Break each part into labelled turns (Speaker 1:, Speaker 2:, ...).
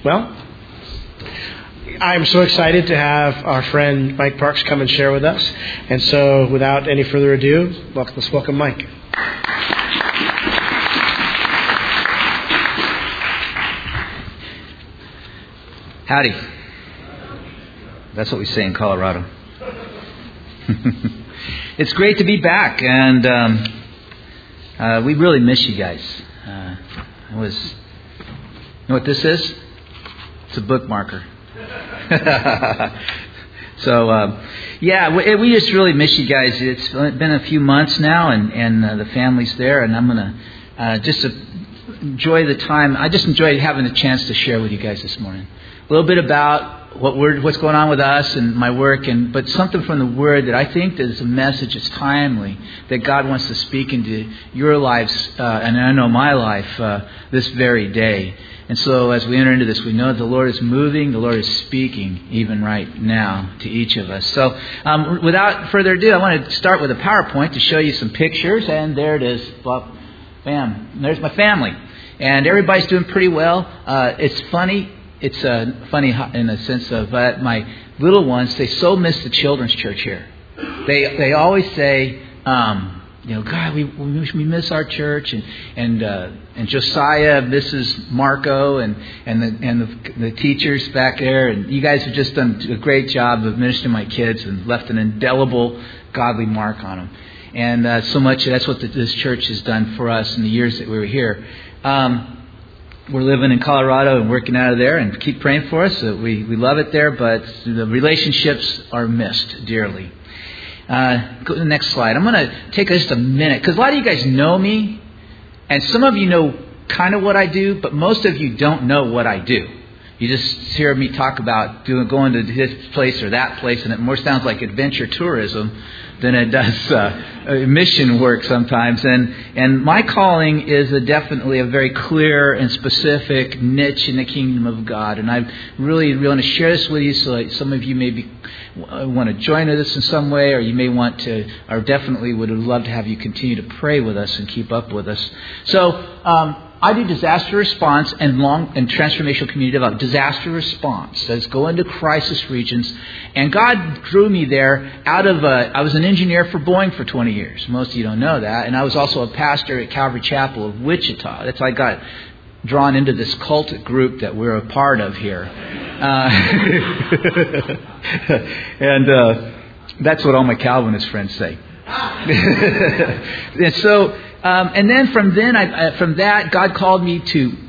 Speaker 1: Well, I'm so excited to have our friend Mike Parks come and share with us. And so without any further ado, let's welcome Mike.
Speaker 2: Howdy. That's what we say in Colorado. It's great to be back, and we really miss you guys. You know what this is? It's a bookmarker. So, we just really miss you guys. It's been a few months now, and the family's there, and I'm going to just enjoy the time. I just enjoyed having a chance to share with you guys this morning. A little bit about what's going on with us and my work, but something from the Word that I think is a message that's timely, that God wants to speak into your lives, and I know my life, this very day. And so as we enter into this, we know the Lord is moving, the Lord is speaking even right now to each of us. So without further ado, I want to start with a PowerPoint to show you some pictures, and there it is. Bam, there's my family. And everybody's doing pretty well. It's funny. It's funny in the sense of my little ones, they so miss the children's church here. They always say, God, we miss our church, and Josiah misses Marco and the teachers back there, and you guys have just done a great job of ministering to my kids and left an indelible godly mark on them. And so much that's what this church has done for us in the years that we were here. We're living in Colorado and working out of there, and keep praying for us. We love it there, but the relationships are missed dearly. Go to the next slide. I'm going to take just a minute, because a lot of you guys know me, and some of you know kind of what I do, but most of you don't know what I do. You just hear me talk about going to this place or that place, and it more sounds like adventure tourism than it does mission work sometimes. And my calling is definitely a very clear and specific niche in the kingdom of God. And I really want to share this with you, so that some of you maybe want to join us in some way, or you may want to, or definitely would love to have you continue to pray with us and keep up with us. So I do disaster response and transformational community development. Disaster response. That's go into crisis regions. And God drew me there out of I was an engineer for Boeing for 20 years. Most of you don't know that. And I was also a pastor at Calvary Chapel of Wichita. That's how I got drawn into this cultic group that we're a part of here. And that's what all my Calvinist friends say. And so... and then from that, God called me to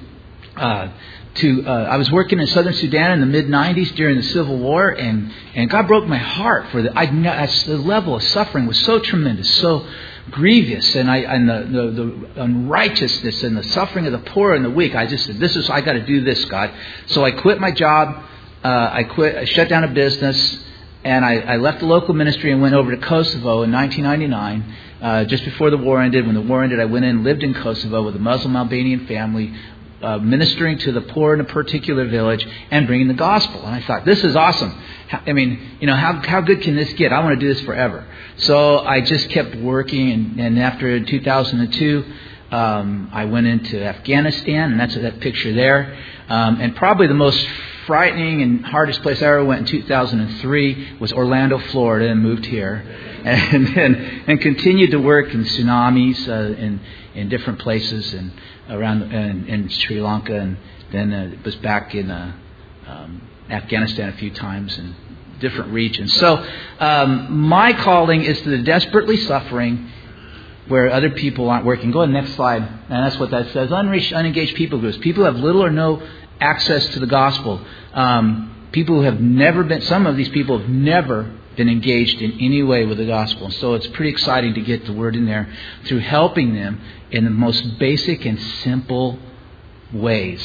Speaker 2: I was working in Southern Sudan in the mid-'90s during the Civil War, and God broke my heart for the level of suffering was so tremendous, so grievous, and the unrighteousness and the suffering of the poor and the weak. I just said, I got to do this, God. So I quit my job. I shut down a business, and I left the local ministry and went over to Kosovo in 1999. Just before the war ended. When the war ended, I went in and lived in Kosovo with a Muslim Albanian family, ministering to the poor in a particular village and bringing the gospel. And I thought, this is awesome. I mean, how good can this get? I want to do this forever. So I just kept working, and after 2002, I went into Afghanistan, and that's that picture there. And probably the most frightening and hardest place I ever went in 2003 was Orlando, Florida, and moved here. And continued to work in tsunamis in different places and around in Sri Lanka, and then was back in Afghanistan a few times in different regions. So my calling is to the desperately suffering, where other people aren't working. Go to the next slide, and that's what that says. Unreached, unengaged people groups. People who have little or no access to the gospel. People who have never been. Some of these people have never been engaged in any way with the gospel. So it's pretty exciting to get the word in there through helping them in the most basic and simple ways.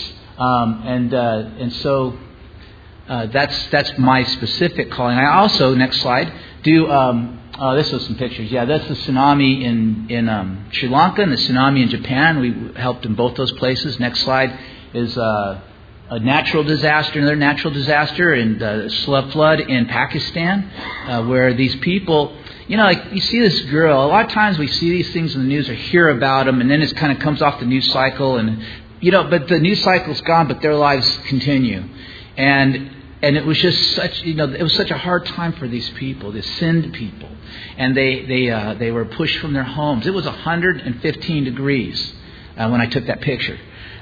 Speaker 2: So that's my specific calling. I also, next slide, do this was some pictures. Yeah, that's the tsunami in Sri Lanka and the tsunami in Japan. We helped in both those places. Next slide is a natural disaster, another natural disaster in the flood in Pakistan, where these people, like you see this girl. A lot of times we see these things in the news or hear about them, and then it kind of comes off the news cycle, and but the news cycle's gone, but their lives continue. And it was just such, it was such a hard time for these people, the sinned people. And they were pushed from their homes. It was 115 degrees when I took that picture.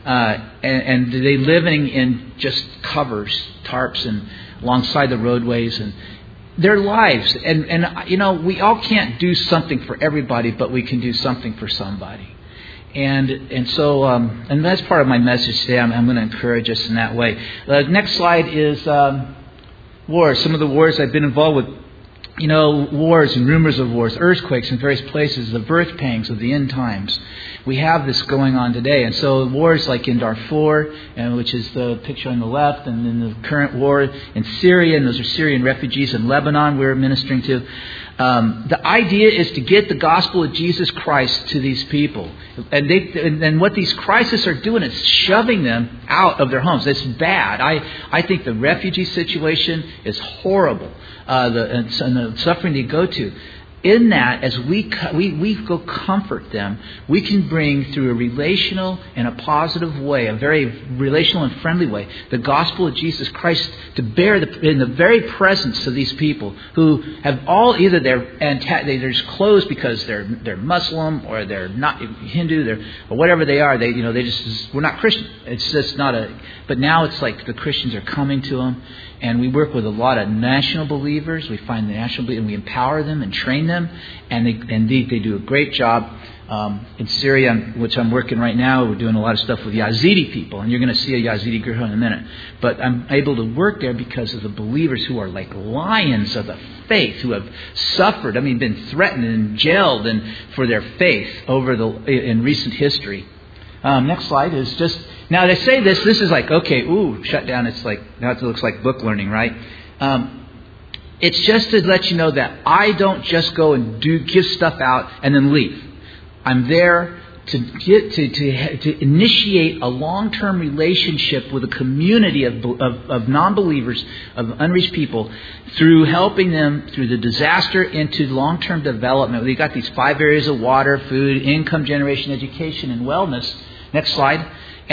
Speaker 2: And they living in just covers, tarps, and alongside the roadways, and their lives. And we all can't do something for everybody, but we can do something for somebody. And so that's part of my message today. I'm going to encourage us in that way. The next slide is wars. Some of the wars I've been involved with. Wars and rumors of wars, earthquakes in various places, the birth pangs of the end times. We have this going on today. And so wars like in Darfur, which is the picture on the left, and then the current war in Syria, and those are Syrian refugees in Lebanon we're ministering to. The idea is to get the gospel of Jesus Christ to these people. And what these crises are doing is shoving them out of their homes. It's bad. I think the refugee situation is horrible. And the suffering they go to. In that, as we go comfort them, we can bring through a relational and a positive way, a very relational and friendly way, the gospel of Jesus Christ to bear in the very presence of these people who have all either they're just closed because they're Muslim or they're not Hindu, or whatever they are. We're not Christian. It's just not But now it's like the Christians are coming to them. And we work with a lot of national believers. We find the national believers, and we empower them and train them. And they do a great job. In Syria, which I'm working right now, we're doing a lot of stuff with Yazidi people. And you're going to see a Yazidi girl in a minute. But I'm able to work there because of the believers who are like lions of the faith, who have suffered, been threatened and jailed for their faith in recent history. Next slide is just... Now, they say this is like, okay, shut down. It's like, now it looks like book learning, right? It's just to let you know that I don't just go and give stuff out and then leave. I'm there to initiate a long-term relationship with a community of non-believers, of unreached people, through helping them through the disaster into long-term development. We've got these 5 areas of water, food, income generation, education, and wellness. Next slide.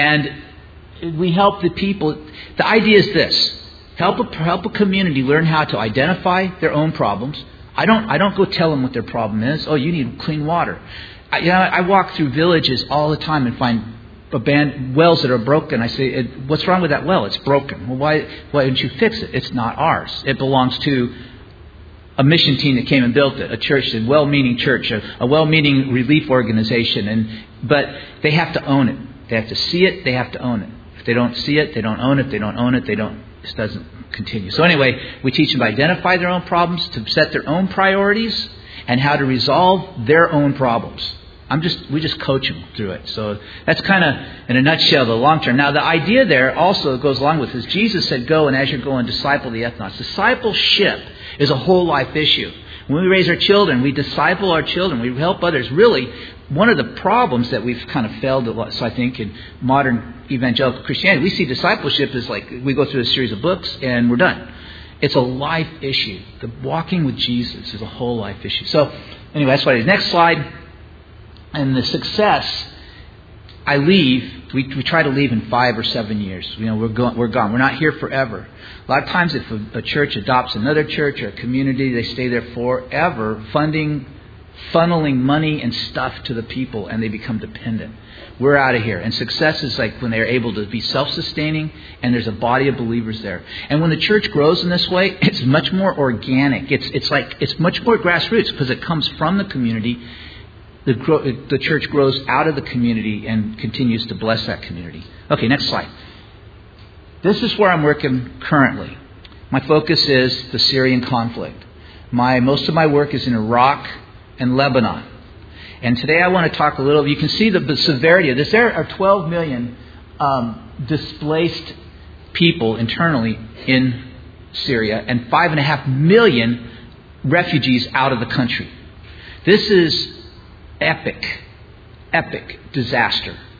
Speaker 2: And we help the people. The idea is this: help a community learn how to identify their own problems. I don't go tell them what their problem is. Oh, you need clean water. I walk through villages all the time and find abandoned wells that are broken. I say, what's wrong with that well? It's broken. Well, why didn't you fix it? It's not ours. It belongs to a mission team that came and built it, a church, a well-meaning church, a well-meaning relief organization. But they have to own it. They have to see it. They have to own it. If they don't see it, they don't own it. If they don't own it, it doesn't continue. So anyway, we teach them to identify their own problems, to set their own priorities, and how to resolve their own problems. We just coach them through it. So that's kind of, in a nutshell, the long term. Now, the idea there also goes along with this. Jesus said, go, and as you're going, disciple the ethnos. Discipleship is a whole life issue. When we raise our children, we disciple our children. We help others. Really, one of the problems that we've kind of failed a lot, so I think, in modern evangelical Christianity, we see discipleship as like we go through a series of books and we're done. It's a life issue. The walking with Jesus is a whole life issue. So anyway, that's what it is. Next slide. And the success, I leave. We try to leave in 5 or 7 years. We're gone. We're not here forever. A lot of times, if a church adopts another church or a community, they stay there forever, funneling money and stuff to the people, and they become dependent. We're out of here. And success is like when they're able to be self-sustaining and there's a body of believers there. And when the church grows in this way, it's much more organic. It's much more grassroots because it comes from the community. The church grows out of the community and continues to bless that community. Okay, next slide. This is where I'm working currently. My focus is the Syrian conflict. Most of my work is in Iraq and Lebanon. And today I want to talk a little. You can see the severity of this. There are 12 million displaced people internally in Syria and 5.5 million refugees out of the country. This is epic disaster.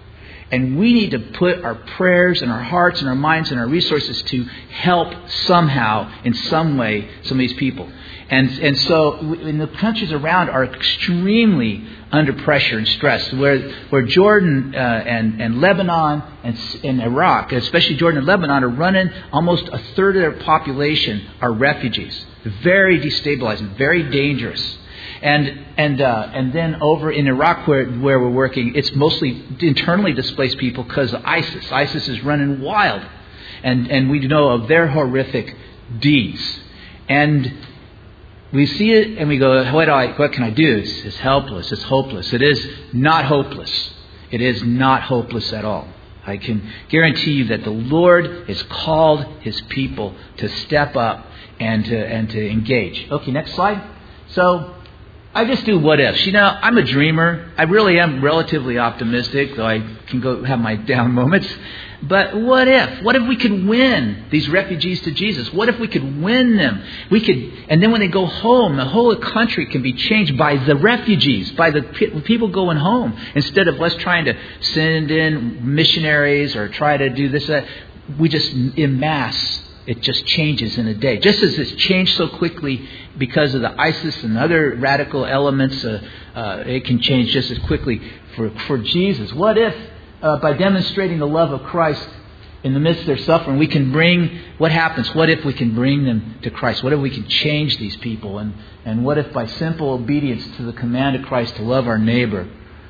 Speaker 2: And we need to put our prayers and our hearts and our minds and our resources to help somehow, in some way, some of these people. And so the countries around are extremely under pressure and stress, where Jordan and Lebanon and Iraq, especially Jordan and Lebanon, are running almost a third of their population are refugees. Very destabilizing, very dangerous. And then over in Iraq where we're working, it's mostly internally displaced people because of ISIS. ISIS is running wild. And we know of their horrific deeds. And we see it and we go, what can I do? It's helpless. It's hopeless. It is not hopeless. It is not hopeless at all. I can guarantee you that the Lord has called His people to step up and to engage. Okay, next slide. So I just do what ifs. I'm a dreamer. I really am relatively optimistic, though I can go have my down moments. But what if? What if we could win these refugees to Jesus? What if we could win them? And then when they go home, the whole country can be changed by the refugees, by the people going home, instead of us trying to send in missionaries or try to do this, that. We just en masse. It just changes in a day. Just as it's changed so quickly because of the ISIS and other radical elements, it can change just as quickly for Jesus. What if, by demonstrating the love of Christ in the midst of their suffering, we can what happens? What if we can bring them to Christ? What if we can change these people? And what if by simple obedience to the command of Christ to love our neighbor,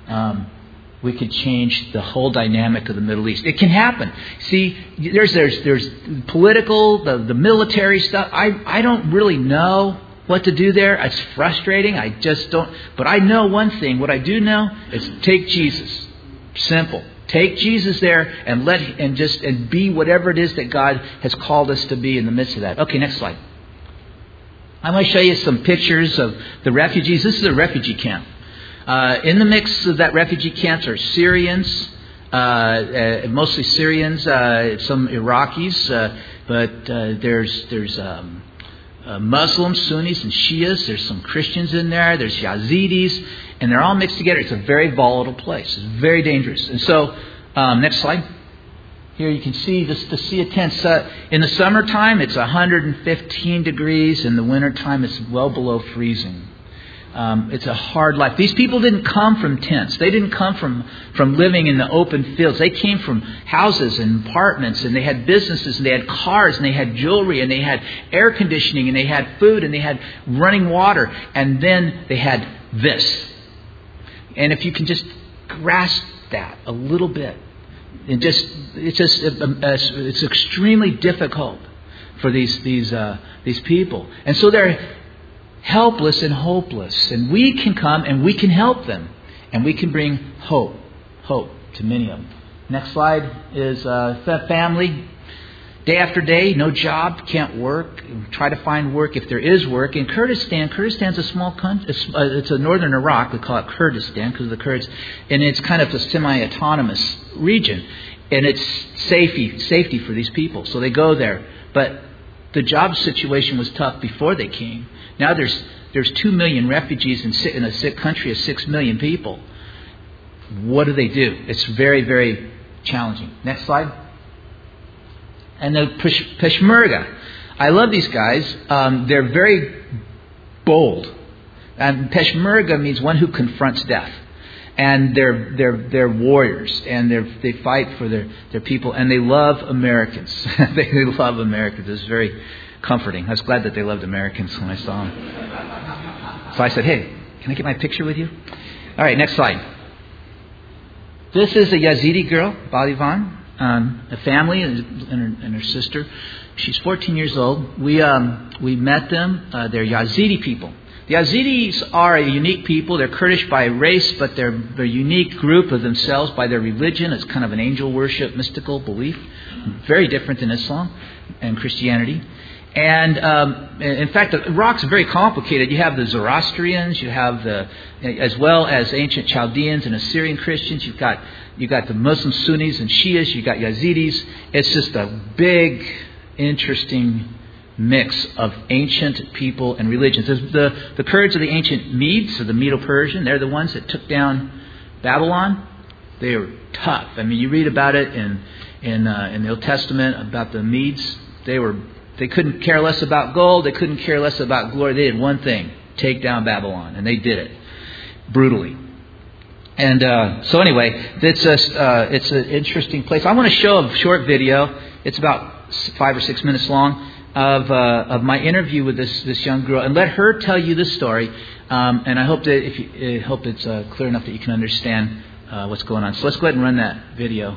Speaker 2: we could change the whole dynamic of the Middle East? It can happen. See, there's political, the military stuff. I don't really know what to do there. It's frustrating. I just don't. But I know one thing. What I do know is take Jesus. Simple. Take Jesus there and be whatever it is that God has called us to be in the midst of that. Okay, next slide. I'm going to show you some pictures of the refugees. This is a refugee camp. In the mix of that refugee camps are Syrians, mostly Syrians, some Iraqis, but there's Muslims, Sunnis, and Shias. There's some Christians in there. There's Yazidis, and they're all mixed together. It's a very volatile place. It's very dangerous. And so, next slide. Here you can see the sea of tents. In the summertime, it's 115 degrees. In the wintertime, it's well below freezing. It's a hard life. These people didn't come from tents. They didn't come from living in the open fields. They came from houses and apartments, and they had businesses, and they had cars, and they had jewelry, and they had air conditioning, and they had food, and they had running water, and then they had this. And if you can just grasp that a little bit, it's extremely difficult for these people, and so they're helpless and hopeless. And we can come and we can help them. And we can bring hope to many of them. Next slide is family. Day after day, no job, can't work. Try to find work if there is work. In Kurdistan's a small country. It's a northern Iraq. We call it Kurdistan because of the Kurds. And it's kind of a semi-autonomous region. And it's safety for these people. So they go there. But the job situation was tough before they came. Now there's 2 million refugees in a sick country of 6 million people. What do they do? It's very, very challenging. Next slide. And the Peshmerga. I love these guys. They're very bold. And Peshmerga means one who confronts death. And they're warriors. And they fight for their people. And they love Americans. They love Americans. It's very comforting. I was glad that they loved Americans when I saw them. So I said, hey, can I get my picture with you? All right, next slide. This is a Yazidi girl, Balivan, a family and her sister. She's 14 years old. We met them. They're Yazidi people. The Yazidis are a unique people. They're Kurdish by race, but they're a unique group of themselves by their religion. It's kind of an angel worship, mystical belief. Very different than Islam and Christianity. And in fact, Iraq's very complicated. You have the Zoroastrians, you have as well as ancient Chaldeans and Assyrian Christians. You've got the Muslim Sunnis and Shias. You've got Yazidis. It's just a big, interesting mix of ancient people and religions. The Kurds are the ancient Medes, or the Medo-Persian. They're the ones that took down Babylon. They were tough. I mean, you read about it in the Old Testament about the Medes. They couldn't care less about gold. They couldn't care less about glory. They did one thing: take down Babylon, and they did it brutally. And so anyway, it's an interesting place. I want to show a short video. It's about 5 or 6 minutes long of my interview with this young girl, and let her tell you this story. And I hope that it's clear enough that you can understand what's going on. So let's go ahead and run that video.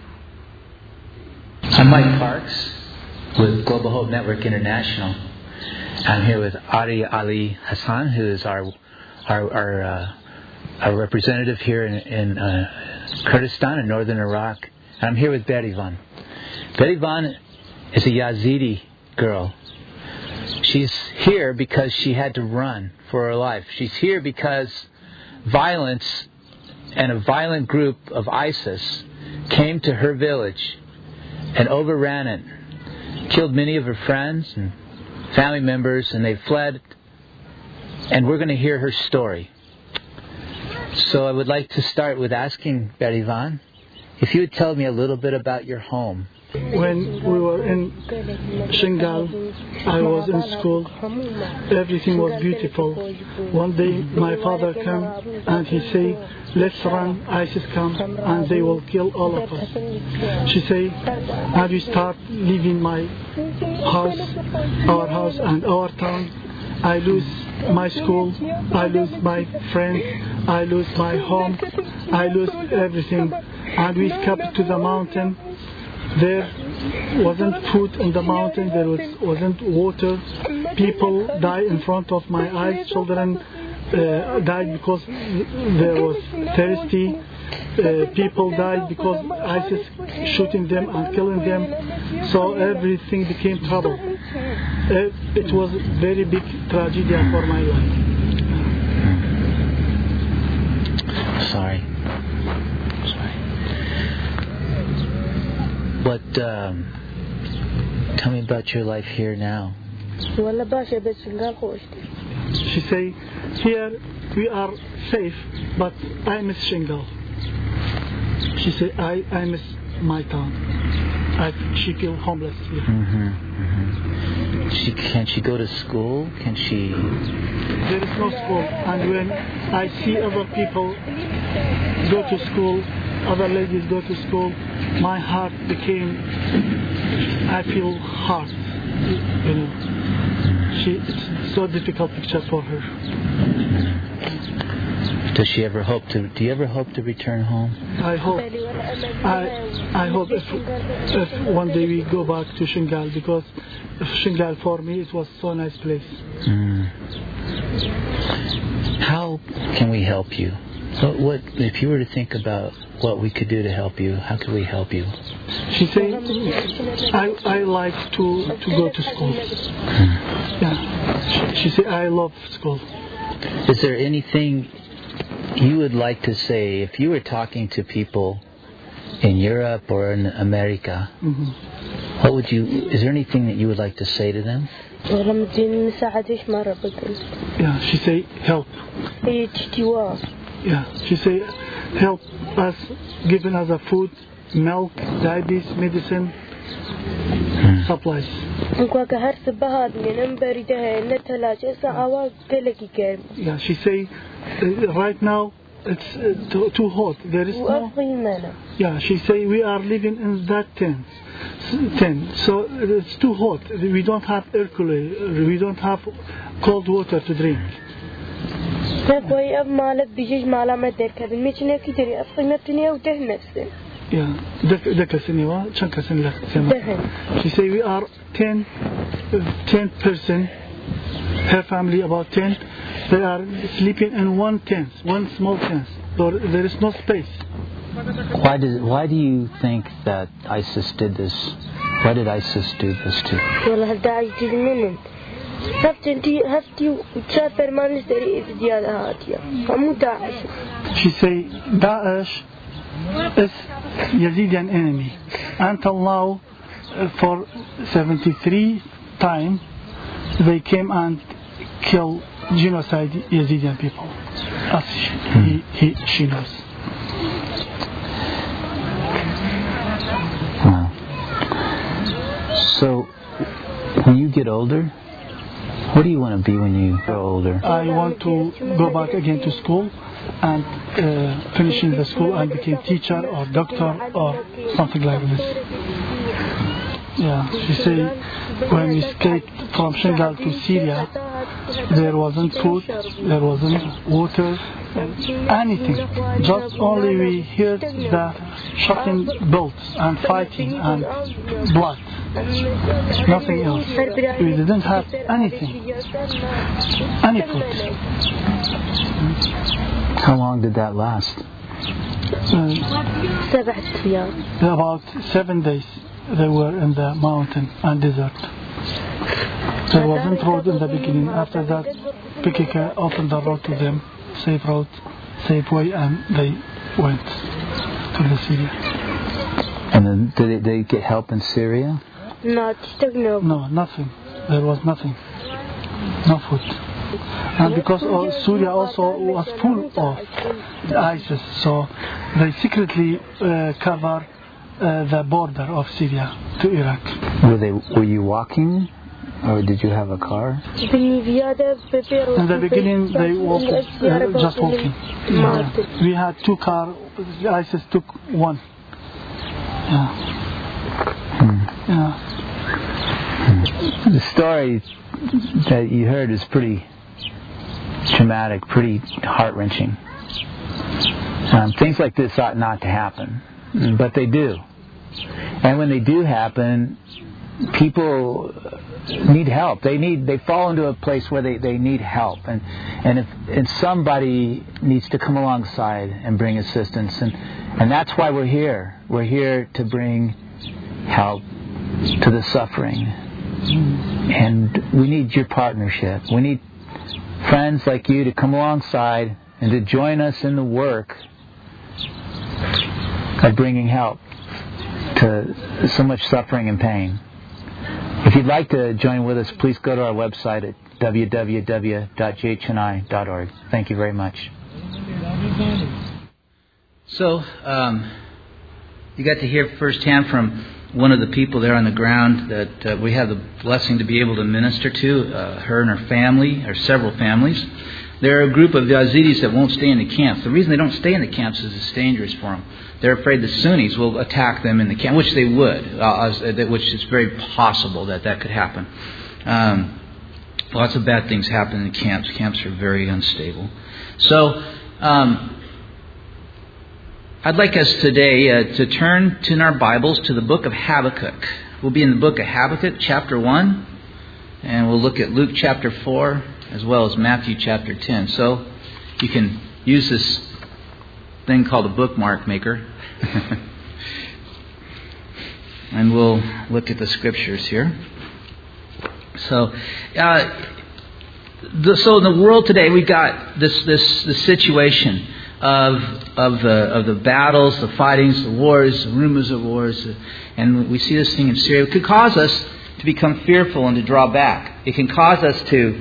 Speaker 2: I'm Mike Parks with Global Hope Network International. I'm here with Ari Ali Hassan, who is our representative here in Kurdistan in northern Iraq. And I'm here with Berivan. Berivan is a Yazidi girl. She's here because she had to run for her life. She's here because violence and a violent group of ISIS came to her village and overran it, killed many of her friends and family members, and they fled. And we're going to hear her story. So I would like to start with asking Berivan if you would tell me a little bit about your home.
Speaker 3: When we were in Shingal, I was in school. Everything was beautiful. One day my father came and he said, let's run, ISIS come and they will kill all of us. She said, and we start leaving my house, our house and our town. I lose my school, I lose my friends, I lose my home, I lose everything. And we escaped to the mountain. There wasn't food in the mountain, there wasn't water. People died in front of my eyes. Children died because there was thirsty. People died because ISIS shooting them and killing them. So everything became trouble. It was a very big tragedy for my life.
Speaker 2: Sorry. But tell me about your life here now.
Speaker 3: She say, here we are safe, but I miss Shingal. She say, I miss my town. She feel homeless here.
Speaker 2: Can she go to school? Can she?
Speaker 3: There is no school, and when I see other people go to school, other ladies go to school, my heart I feel hard, you know. It's so difficult picture for her.
Speaker 2: Does she ever hope to? Do you ever hope to return home?
Speaker 3: I hope. I hope if one day we go back to Shingal, because Shingal for me it was so nice place.
Speaker 2: How can we help you? What if you were to think about what we could do to help you? How could we help you?
Speaker 3: She said, I like to go to school. Yeah. She said, I love school.
Speaker 2: Is there anything you would like to say if you were talking to people in Europe or in America? What would you? Is there anything that you would like to say to them?
Speaker 3: Yeah. She said, help. Yeah, she said, help us, giving us a food, milk, diabetes, medicine, supplies. Yeah, she say, right now it's too hot. There is no. Yeah, she say we are living in that tent, so it's too hot. We don't have air cooler. We don't have cold water to drink. Yeah. She say we are 10 person, her family about 10. They are sleeping in one small tent. So there is no space.
Speaker 2: Why do you think that ISIS did this? Why did ISIS do this to you?
Speaker 3: She say Daesh is Yazidi enemy. Until now, for 73 times, they came and killed genocide Yazidi people. As she knows.
Speaker 2: get older, what do you want to be when you grow older?
Speaker 3: I want to go back again to school and finishing the school and become teacher or doctor or something like this. Yeah, she say when we escaped from Shingal to Syria, there wasn't food, there wasn't water, anything. Just only we heard the shocking bullets and fighting and blood. Nothing else. We didn't have anything. Any food.
Speaker 2: How long did that last?
Speaker 3: About 7 days they were in the mountain and desert. There wasn't road in the beginning. After that, PKK opened the road to them, safe road, safe way, and they went to the Syria.
Speaker 2: And then did they get help in Syria?
Speaker 3: No, nothing. There was nothing. No food. And because Syria also was full of ISIS, so they secretly cover the border of Syria to Iraq.
Speaker 2: Were you walking, or did you have a car?
Speaker 3: In the beginning, they walked, just walking. Yeah. We had 2 cars. ISIS took 1. Yeah. Yeah.
Speaker 2: The story that you heard is pretty traumatic, pretty heart-wrenching. Things like this ought not to happen, but they do. And when they do happen, people need help. They fall into a place where they need help, and somebody needs to come alongside and bring assistance, and that's why we're here. We're here to bring help to the suffering, and we need your partnership. We need friends like you to come alongside and to join us in the work of bringing help to so much suffering and pain. If you'd like to join with us, please go to our website at www.jhni.org. Thank you very much. So, you got to hear firsthand from one of the people there on the ground that we have the blessing to be able to minister to, her and her family, or several families. They're a group of Yazidis that won't stay in the camps. The reason they don't stay in the camps is it's dangerous for them. They're afraid the Sunnis will attack them in the camp, which they would, which is very possible that could happen. Lots of bad things happen in the camps. Camps are very unstable. So, I'd like us today to turn in our Bibles to the book of Habakkuk. We'll be in the book of Habakkuk, chapter 1, and we'll look at Luke chapter 4, as well as Matthew chapter 10. So you can use this thing called a bookmark maker. And we'll look at the scriptures here. So in the world today, we've got this situation of the battles, the fightings, the wars, the rumors of wars, and we see this thing in Syria. It could cause us to become fearful and to draw back. It can cause us to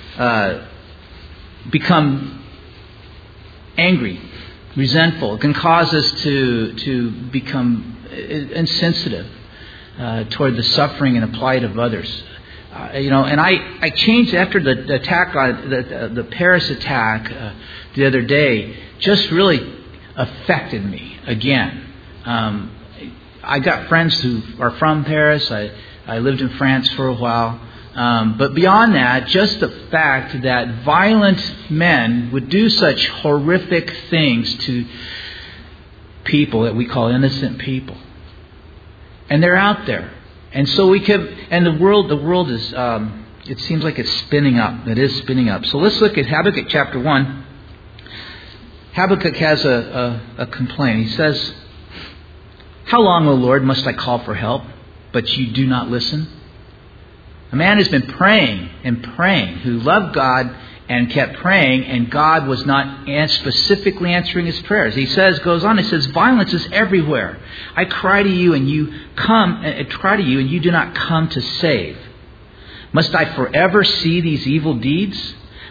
Speaker 2: become angry, resentful. It can cause us to become insensitive toward the suffering and the plight of others. And I changed after the attack on the Paris attack the other day. Just really affected me again. I got friends who are from Paris. I lived in France for a while. But beyond that, just the fact that violent men would do such horrific things to people that we call innocent people. And they're out there. And so the world is, it seems like it's spinning up. It is spinning up. So let's look at Habakkuk chapter 1. Habakkuk has a complaint. He says, "How long, O Lord, must I call for help, but you do not listen?" A man has been praying and praying, who loved God and kept praying, and God was not specifically answering his prayers. He goes on, "Violence is everywhere. I cry to you and you do not come to save. Must I forever see these evil deeds?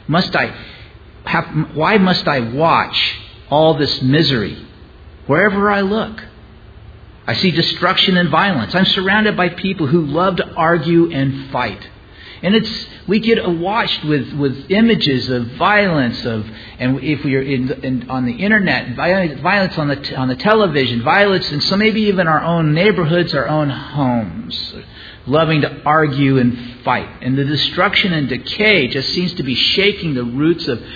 Speaker 2: Why must I watch all this misery wherever I look? I see destruction and violence. I'm surrounded by people who love to argue and fight. And we get awashed with images of violence, and if we are on the internet, violence on the television, violence in some maybe even our own neighborhoods, our own homes, loving to argue and fight. And the destruction and decay just seems to be shaking the roots of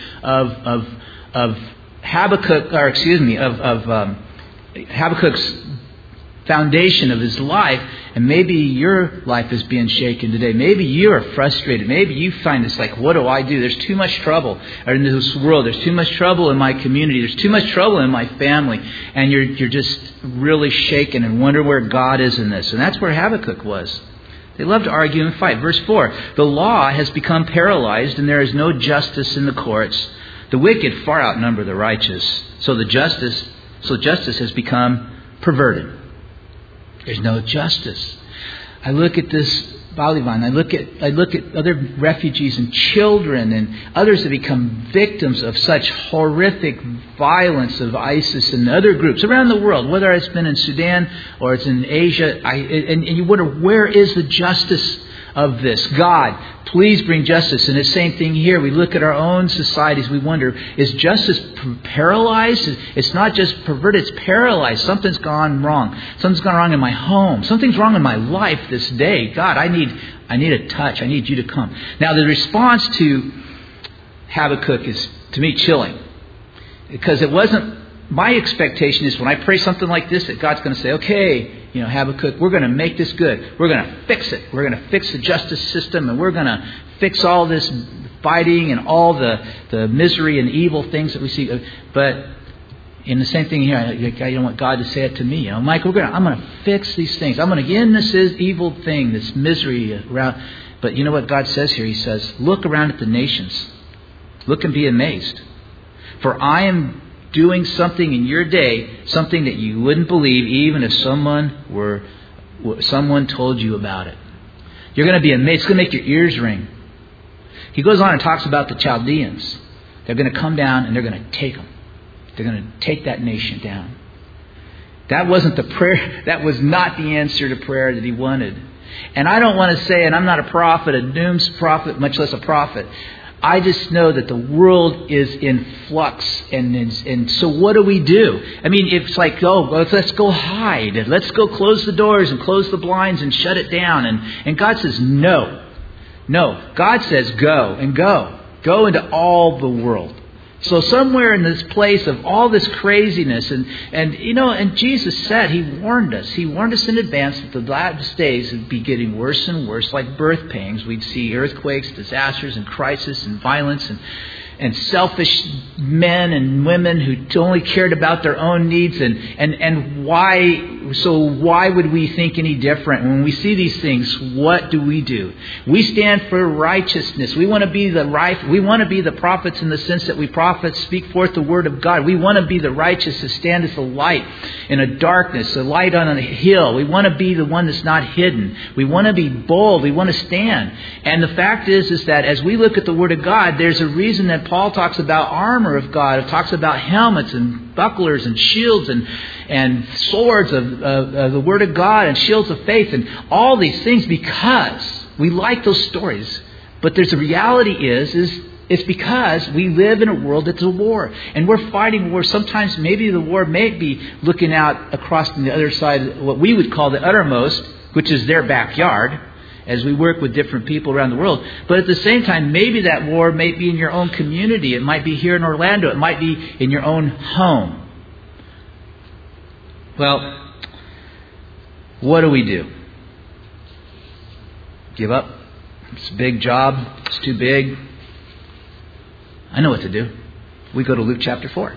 Speaker 2: Habakkuk, or excuse me, of Habakkuk's foundation of his life. And maybe your life is being shaken today. Maybe you are frustrated. Maybe you find this like, what do I do? There's too much trouble in this world. There's too much trouble in my community. There's too much trouble in my family. And you're just really shaken and wonder where God is in this. And that's where Habakkuk was. They love to argue and fight. Verse 4, the law has become paralyzed and there is no justice in the courts. The wicked far outnumber the righteous. So justice has become perverted. There's no justice. I look at this Baliban. I look at other refugees and children and others that become victims of such horrific violence of ISIS and other groups around the world, whether it's been in Sudan or it's in Asia. And you wonder, where is the justice of this? God, please bring justice. And the same thing here. We look at our own societies. We wonder, is justice paralyzed? It's not just perverted, it's paralyzed. Something's gone wrong. Something's gone wrong in my home. Something's wrong in my life this day. God, I need a touch. I need you to come. Now, the response to Habakkuk is, to me, chilling. Because it wasn't, my expectation is when I pray something like this, that God's going to say, okay, Habakkuk, we're going to make this good. We're going to fix it. We're going to fix the justice system, and we're going to fix all this fighting and all the misery and evil things that we see. But in the same thing here, I don't want God to say it to me. Mike, I'm going to fix these things. I'm going to end this evil thing, this misery around. But you know what God says here? He says, look around at the nations. Look and be amazed. For I am doing something in your day, something that you wouldn't believe even if someone told you about it. You're going to be amazed. It's going to make your ears ring. He goes on and talks about the Chaldeans. They're going to come down and they're going to take them. They're going to take that nation down. That wasn't the prayer. That was not the answer to prayer that he wanted. And I don't want to say, and I'm not a prophet, a doom's prophet, much less a prophet. I just know that the world is in flux, and so what do we do? I mean, it's like, let's go hide. Let's go close the doors and close the blinds and shut it down. And God says, no. God says, go and go. Go into all the world. So somewhere in this place of all this craziness, and Jesus said, He warned us in advance that the last days would be getting worse and worse, like birth pangs. We'd see earthquakes, disasters, and crisis, and violence, and selfish men and women who only cared about their own needs. And why? So why would we think any different? When we see these things, what do? We stand for righteousness. We want to be the prophets in the sense that we prophets speak forth the word of God. We want to be the righteous to stand as a light in a darkness, a light on a hill. We want to be the one that's not hidden. We want to be bold. We want to stand. And the fact is that as we look at the word of God, there's a reason that Paul talks about armor of God. It talks about helmets and bucklers and shields and swords of the Word of God and shields of faith and all these things, because we like those stories. But there's a reality is it's because we live in a world that's a war. And we're fighting war. Sometimes maybe the war may be looking out across the other side, what we would call the uttermost, which is their backyard, as we work with different people around the world. But at the same time, maybe that war may be in your own community. It might be here in Orlando. It might be in your own home. Well, what do we do? Give up? It's a big job. It's too big. I know what to do. We go to Luke chapter 4.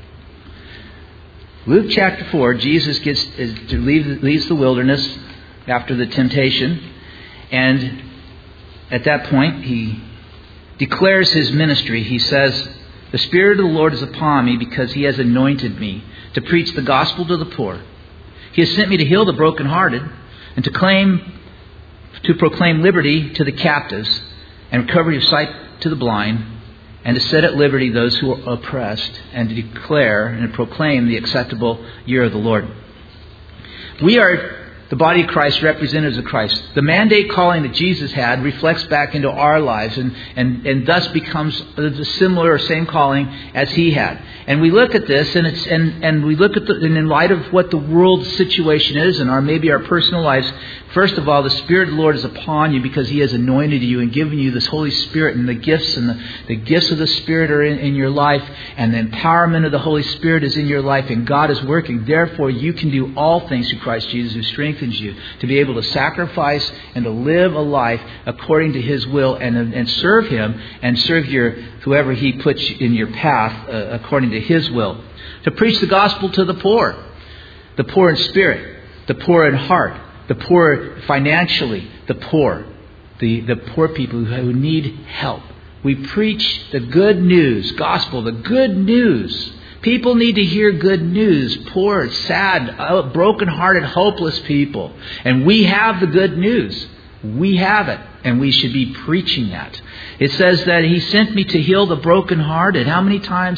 Speaker 2: Luke chapter 4, Jesus leaves the wilderness after the temptation. And at that point, he declares his ministry. He says, "The Spirit of the Lord is upon me because He has anointed me to preach the gospel to the poor. He has sent me to heal the brokenhearted and to proclaim liberty to the captives and recovery of sight to the blind, and to set at liberty those who are oppressed, and to declare and proclaim the acceptable year of the Lord." We are the body of Christ, representatives of Christ. The mandate calling that Jesus had reflects back into our lives and thus becomes a similar or same calling as He had. And we look at this and we look at and in light of what the world situation is and maybe our personal lives. First of all, the Spirit of the Lord is upon you because He has anointed you and given you this Holy Spirit, and the gifts of the Spirit are in your life, and the empowerment of the Holy Spirit is in your life, and God is working. Therefore, you can do all things through Christ Jesus who strengthens you to be able to sacrifice and to live a life according to His will and serve Him and serve whoever He puts in your path according to His will. To preach the gospel to the poor in spirit, the poor in heart, the poor financially, the poor people who need help. We preach the good news, gospel, the good news. People need to hear good news. Poor, sad, broken-hearted, hopeless people. And we have the good news. We have it. And we should be preaching that. It says that He sent me to heal the broken-hearted. How many times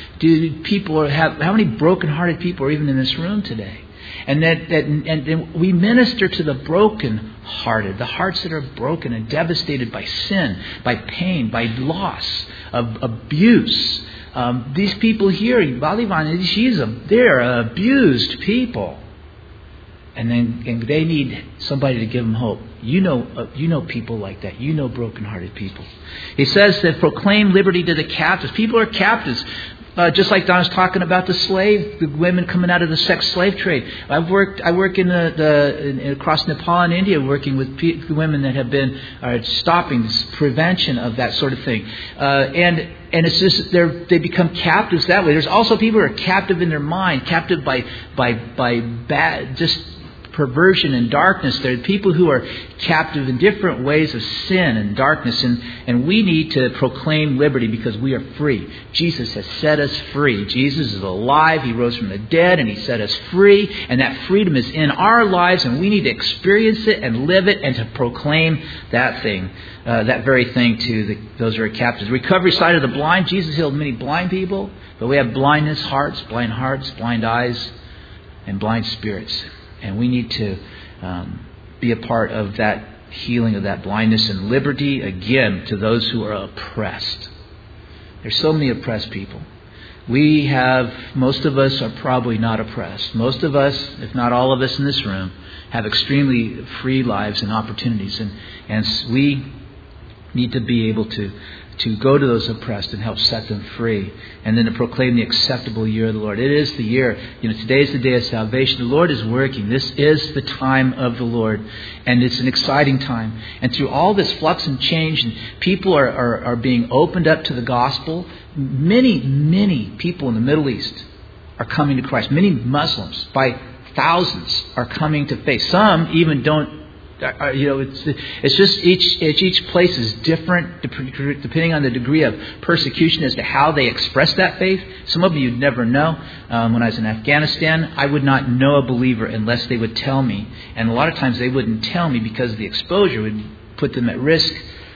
Speaker 2: how many broken-hearted people are even in this room today? And we minister to the broken-hearted, the hearts that are broken and devastated by sin, by pain, by loss, of abuse. These people here, Balivan, they're abused people, and they need somebody to give them hope. You know people like that. You know broken-hearted people. He says that proclaim liberty to the captives. People are captives. Just like Don was talking about the women coming out of the sex slave trade. I work in across Nepal and India, working with women that have been stopping prevention of that sort of thing. And it's just they become captives that way. There's also people who are captive in their mind, captive by bad, just perversion and darkness. There are people who are captive in different ways of sin and darkness, and we need to proclaim liberty because we are free. Jesus has set us free. Jesus is alive. He rose from the dead, and He set us free, and that freedom is in our lives, and we need to experience it and live it and to proclaim that thing, that very thing to those who are captives. Recovery side of the blind. Jesus healed many blind people, but we have blind hearts, blind eyes, and blind spirits. And we need to be a part of that healing of that blindness and liberty, again, to those who are oppressed. There's so many oppressed people. Most of us are probably not oppressed. Most of us, if not all of us in this room, have extremely free lives and opportunities. And we need to be able to go to those oppressed and help set them free. And then to proclaim the acceptable year of the Lord. It is the year. Today is the day of salvation. The Lord is working. This is the time of the Lord. And it's an exciting time. And through all this flux and change, and people are being opened up to the gospel. Many people in the Middle East are coming to Christ. Many Muslims, by thousands, are coming to faith. Some even don't. It's just each place is different depending on the degree of persecution as to how they express that faith. Some of you'd never know. When I was in Afghanistan, I would not know a believer unless they would tell me. And a lot of times they wouldn't tell me because the exposure would put them at risk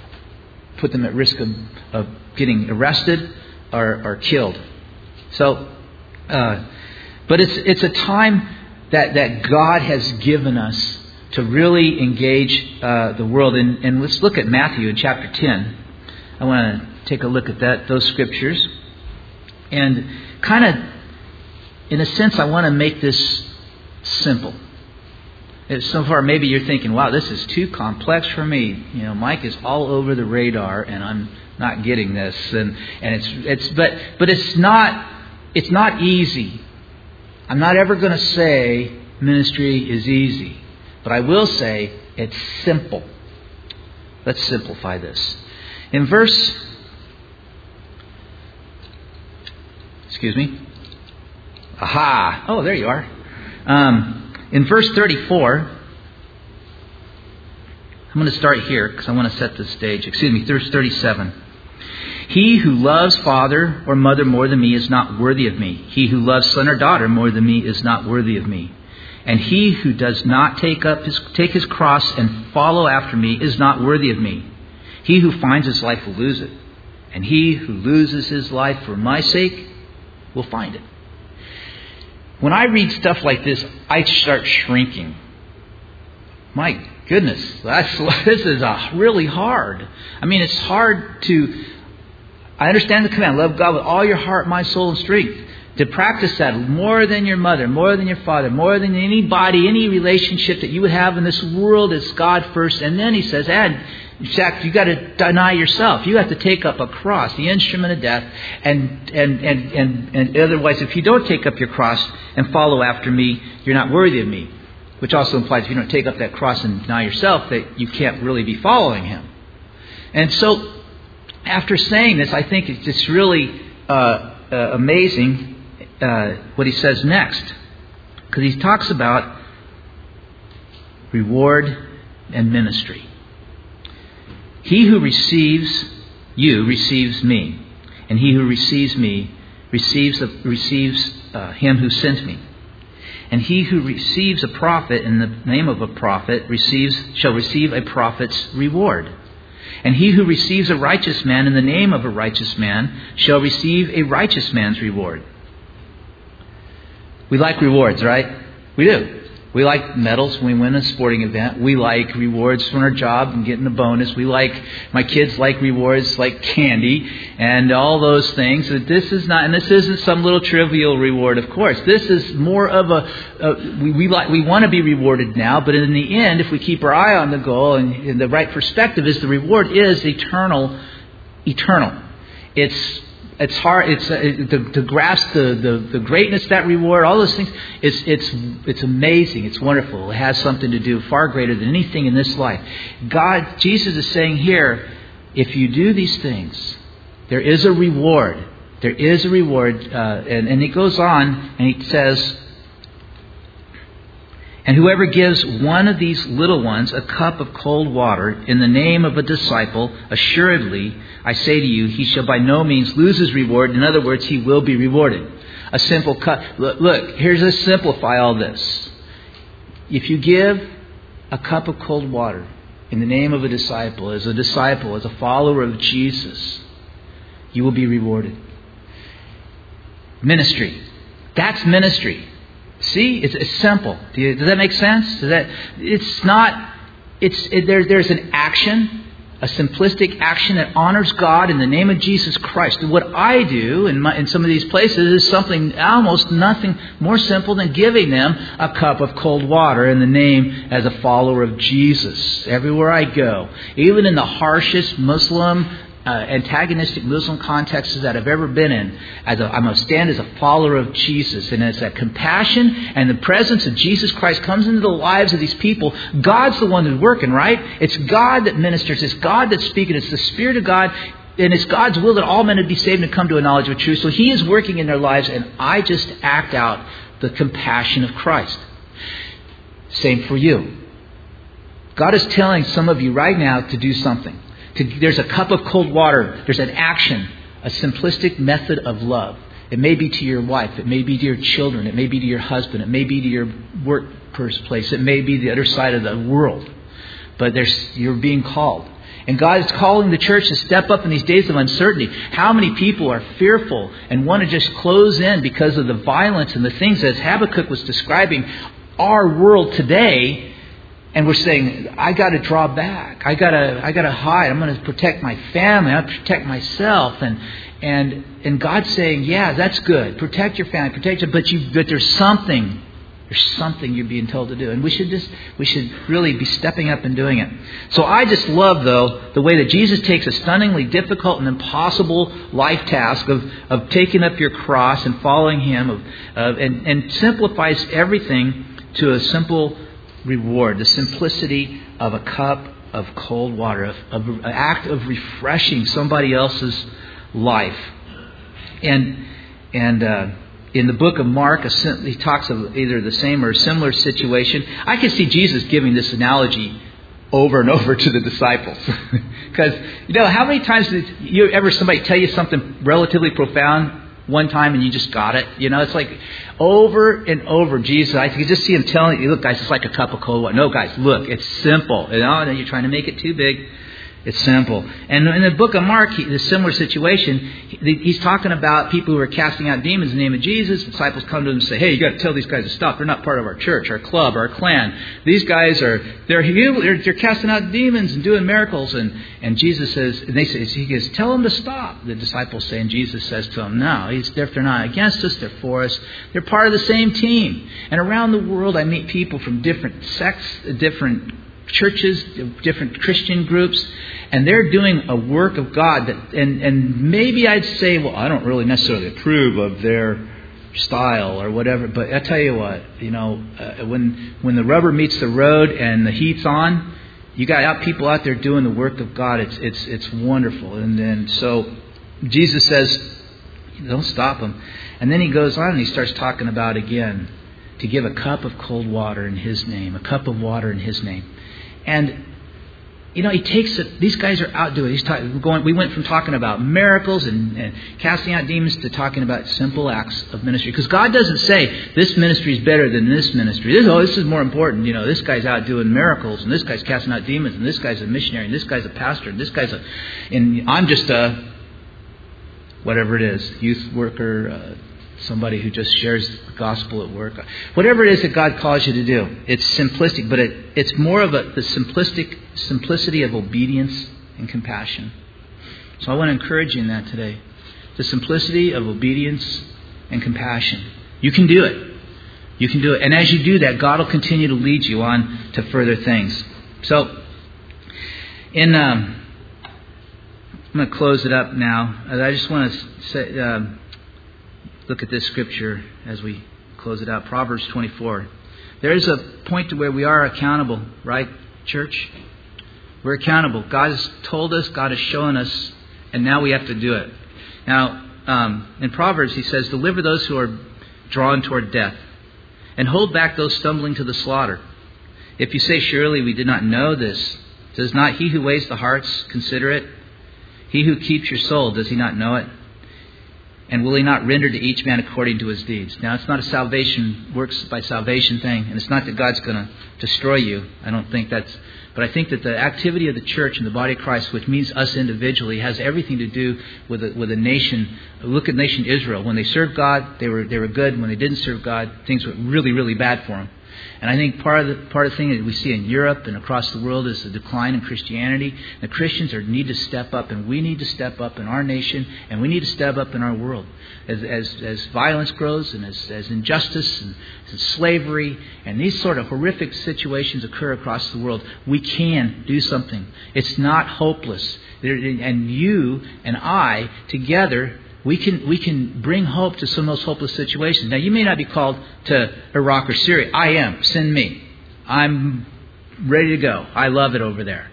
Speaker 2: of getting arrested or killed. So, but it's a time that God has given us to really engage the world. And let's look at Matthew in chapter 10. I want to take a look at those scriptures. And kind of, in a sense, I want to make this simple. So far, maybe you're thinking, wow, this is too complex for me. Mike is all over the radar, and I'm not getting this. But it's not easy. I'm not ever going to say ministry is easy. But I will say it's simple. Let's simplify this. In verse... Oh, there you are. In verse 34... I'm going to start here because I want to set the stage. Verse 37. He who loves father or mother more than me is not worthy of me. He who loves son or daughter more than me is not worthy of me. And he who does not take his cross and follow after me is not worthy of me. He who finds his life will lose it. And he who loses his life for my sake will find it. When I read stuff like this, I start shrinking. My goodness, this is really hard. I mean, it's hard to... I understand the command, love God with all your heart, mind, soul, and strength. To practice that more than your mother, more than your father, more than anybody, any relationship that you would have in this world, is God first. And then he says, and Jack, you got to deny yourself. You have to take up a cross, the instrument of death. And otherwise, if you don't take up your cross and follow after me, you're not worthy of me. Which also implies if you don't take up that cross and deny yourself, that you can't really be following him. And so, after saying this, I think it's just really amazing what he says next. Because he talks about reward and ministry. He who receives you receives me. And he who receives me receives him who sent me. And he who receives a prophet in the name of a prophet shall receive a prophet's reward. And he who receives a righteous man in the name of a righteous man shall receive a righteous man's reward. We like rewards, right? We do. We like medals when we win a sporting event. We like rewards from our job and getting a bonus. My kids like rewards like candy and all those things. This isn't some little trivial reward, of course. This is more of we want to be rewarded now, but in the end, if we keep our eye on the goal and the right perspective is the reward is eternal. It's hard. To grasp the greatness of that reward. All those things. It's amazing. It's wonderful. It has something to do far greater than anything in this life. Jesus is saying here, if you do these things, there is a reward. There is a reward. And he goes on and he says, and whoever gives one of these little ones a cup of cold water in the name of a disciple, assuredly, I say to you, he shall by no means lose his reward. In other words, he will be rewarded. A simple cup. Look, here's to simplify all this. If you give a cup of cold water in the name of a disciple, as a follower of Jesus, you will be rewarded. Ministry. That's ministry. See, it's simple. Does that make sense? There's an action, a simplistic action that honors God in the name of Jesus Christ. And what I do in some of these places is something almost nothing more simple than giving them a cup of cold water in the name as a follower of Jesus. Everywhere I go, even in the harshest antagonistic Muslim contexts that I've ever been in, I'm going to stand as a follower of Jesus. And as that compassion and the presence of Jesus Christ comes into the lives of these people, God's the one who's working, right? It's God that ministers. It's God that's speaking. It's the Spirit of God. And it's God's will that all men would be saved and come to a knowledge of truth. So He is working in their lives, and I just act out the compassion of Christ. Same for you. God is telling some of you right now to do something. There's a cup of cold water. There's an action, a simplistic method of love. It may be to your wife. It may be to your children. It may be to your husband. It may be to your workplace. It may be the other side of the world. But you're being called. And God is calling the church to step up in these days of uncertainty. How many people are fearful and want to just close in because of the violence and the things that Habakkuk was describing our world today? And we're saying, I got to draw back. I got to hide. I'm going to protect my family. I'm going to protect myself. And God's saying, yeah, that's good. Protect your family. But there's something you're being told to do. And we should really be stepping up and doing it. So I just love, though, the way that Jesus takes a stunningly difficult and impossible life task of taking up your cross and following Him and simplifies everything to a simple reward, the simplicity of a cup of cold water, of an act of refreshing somebody else's life. And in the book of Mark, he talks of either the same or a similar situation. I can see Jesus giving this analogy over and over to the disciples. Because, how many times did somebody tell you something relatively profound one time and you just got it? It's like over and over. Jesus, I can just see Him telling you, look, guys, it's like a cup of cold water. No, guys, look, it's simple. You're trying to make it too big. It's simple. And in the book of Mark, the similar situation, he's talking about people who are casting out demons in the name of Jesus. The disciples come to him and say, hey, you got to tell these guys to stop. They're not part of our church, our club, our clan. These guys they're casting out demons and doing miracles. And Jesus says, and he goes, tell them to stop. The disciples say, and Jesus says to them, no, they're not against us, they're for us. They're part of the same team. And around the world, I meet people from different sects, different churches, different Christian groups, and they're doing a work of God and maybe I'd say, well, I don't really necessarily approve of their style or whatever, but I tell you what, when the rubber meets the road and the heat's on, you got people out there doing the work of God. It's wonderful. And then so Jesus says, don't stop them. And then he goes on and he starts talking about again to give a cup of cold water in His name, a cup of water in His name. And, he takes it. These guys are out doing it. We went from talking about miracles and casting out demons to talking about simple acts of ministry. Because God doesn't say, this ministry is better than this ministry. This is more important. This guy's out doing miracles, and this guy's casting out demons, and this guy's a missionary, and this guy's a pastor, and this guy's and I'm just a, whatever it is, youth worker, somebody who just shares the gospel at work. Whatever it is that God calls you to do, it's simplistic, but it's more of the simplicity of obedience and compassion. So I want to encourage you in that today. The simplicity of obedience and compassion. You can do it. You can do it. And as you do that, God will continue to lead you on to further things. So, I'm going to close it up now. I just want to say, look at this scripture as we close it out. Proverbs 24. There is a point to where we are accountable, right, church? We're accountable. God has told us, God has shown us, and now we have to do it. Now, in Proverbs, he says, deliver those who are drawn toward death, and hold back those stumbling to the slaughter. If you say, surely we did not know this, does not he who weighs the hearts consider it? He who keeps your soul, does he not know it? And will he not render to each man according to his deeds? Now, it's not a works by salvation thing. And it's not that God's going to destroy you. I don't think that's... But I think that the activity of the church and the body of Christ, which means us individually, has everything to do with a nation. Look at nation Israel. When they served God, they were good. When they didn't serve God, things went really, really bad for them. And I think part of the thing that we see in Europe and across the world is the decline in Christianity. The Christians need to step up, and we need to step up in our nation, and we need to step up in our world. As violence grows, and as injustice and slavery and these sort of horrific situations occur across the world, we can do something. It's not hopeless. And you and I together, we can bring hope to some of those hopeless situations. Now, you may not be called to Iraq or Syria. I am. Send me. I'm ready to go. I love it over there.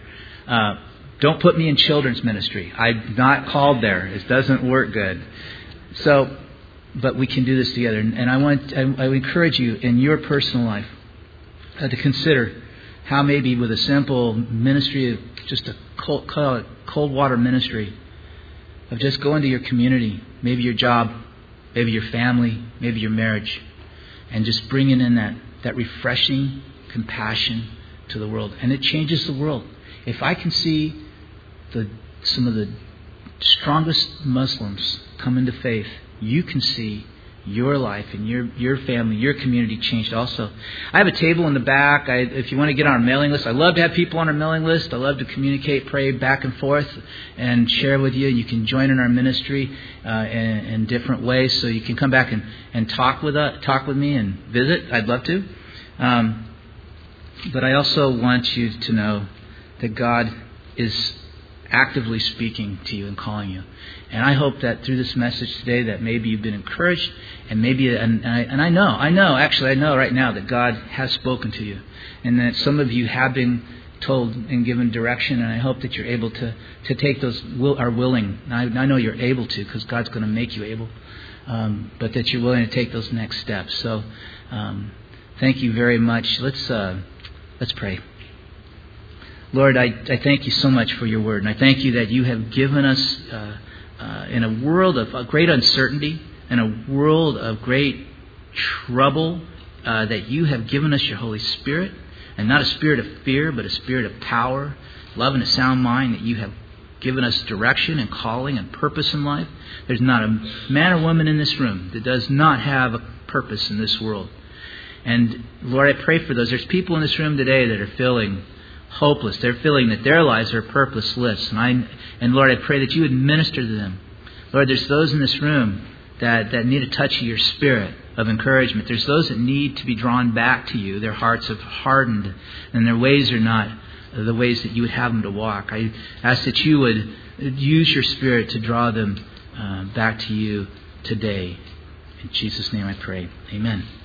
Speaker 2: Don't put me in children's ministry. I'm not called there. It doesn't work good. So, but we can do this together. And I encourage you in your personal life to consider how maybe with a simple ministry of just a cold water ministry, of just going to your community, maybe your job, maybe your family, maybe your marriage, and just bringing in that refreshing compassion to the world. And it changes the world. If I can see some of the strongest Muslims come into faith, you can see your life and your family, your community changed also. I have a table in the back. If you want to get on our mailing list, I love to have people on our mailing list. I love to communicate, pray back and forth, and share with you. You can join in our ministry in different ways. So you can come back and talk with me and visit. I'd love to. But I also want you to know that God is actively speaking to you and calling you. And I hope that through this message today that maybe you've been encouraged, and maybe I know right now that God has spoken to you, and that some of you have been told and given direction, and I hope that you're able to take those, are willing. I know you're able to, because God's going to make you able, but that you're willing to take those next steps. So thank you very much. Let's pray. Lord, I thank you so much for your word, and I thank you that you have given us in a world of great uncertainty, in a world of great trouble, that you have given us your Holy Spirit. And not a spirit of fear, but a spirit of power, love, and a sound mind, that you have given us direction and calling and purpose in life. There's not a man or woman in this room that does not have a purpose in this world. And Lord, I pray for those. There's people in this room today that are feeling hopeless. They're feeling that their lives are purposeless. And Lord, I pray that you would minister to them. Lord, there's those in this room that need a touch of your spirit of encouragement. There's those that need to be drawn back to you. Their hearts have hardened and their ways are not the ways that you would have them to walk. I ask that you would use your spirit to draw them back to you today. In Jesus' name I pray. Amen.